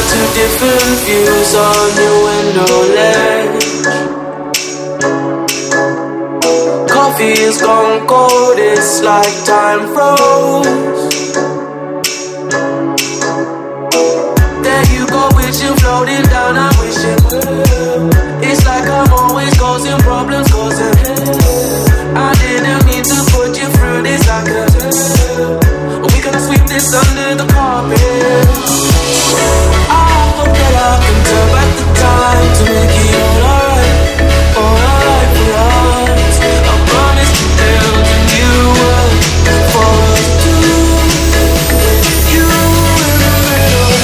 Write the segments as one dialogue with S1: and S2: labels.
S1: two different views on your window ledge. Coffee is gone cold, it's like time froze. There you go, wishing, floating down, I'm wishing. It's like I'm always causing problems, causing. I didn't mean to put you through this, I could. We gonna sweep this under the carpet. I hope that I can turn back the time to make it all alright for us. I promise to build a new world for us two. You in the middle.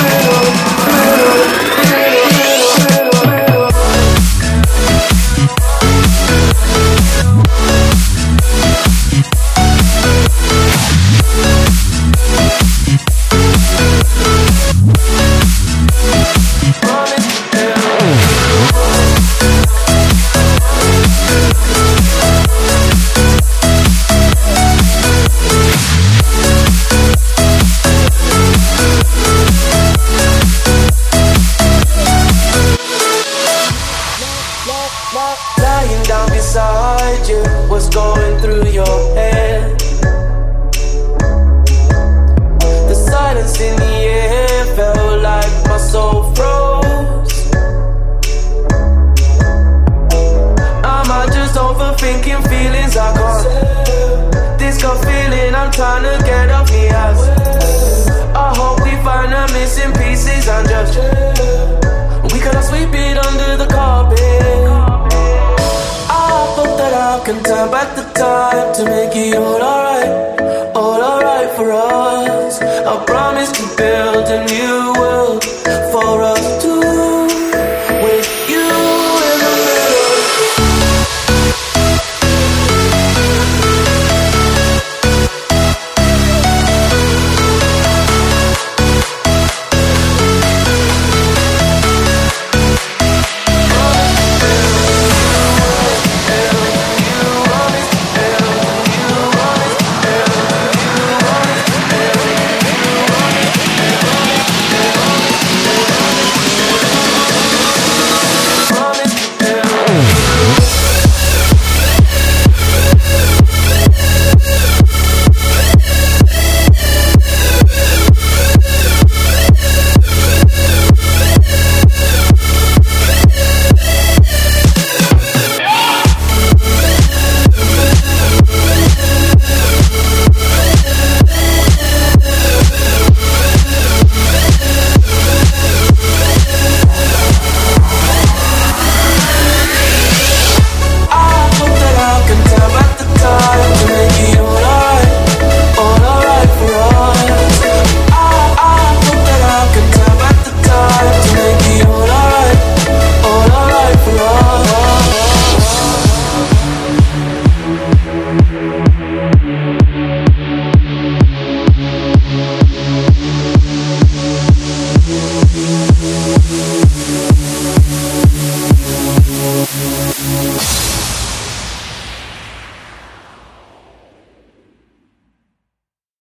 S1: Lying down beside you, what's going through your head? The silence in the air felt like my soul froze. Am I just overthinking feelings I can't? This gut feeling I'm trying to get off me ass. I hope we find the missing pieces and just we gonna sweep it under the carpet. I hope that I can turn back the time to make it all alright for us.